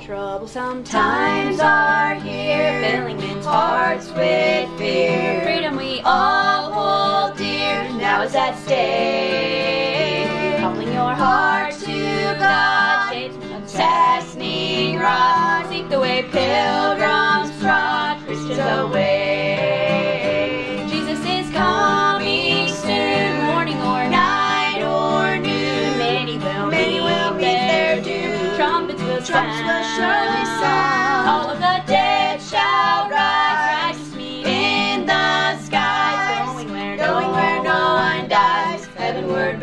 Troublesome times are here, filling men's hearts with fear. Freedom we all hold dear, now is at stake. Calling your heart to God, shades of chastening rod. Seek the way pilgrims trod, Christians away. Jesus is coming soon, morning or night or noon. Many will meet their doom. Trumpets will surely sound. All of the dead shall rise. Righteous meet in the skies. Going where no one dies. Heavenward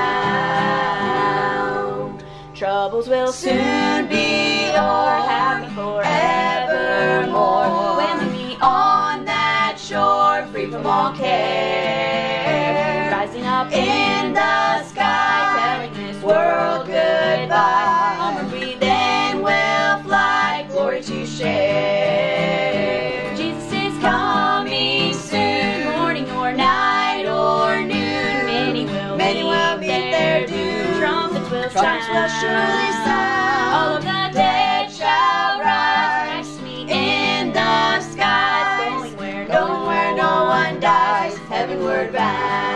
bound. Troubles will soon be o'er. Happy forevermore. When we meet on that shore, free from all care. Rising up in the sky, telling this world goodbye. Onward we then will fly, glory to share. Jesus is coming soon, morning or night or noon. Many will meet their doom. Trumpets will surely sound. All of the dead shall rise. Righteous meet in the skies. Going where no one dies. Heavenward bound.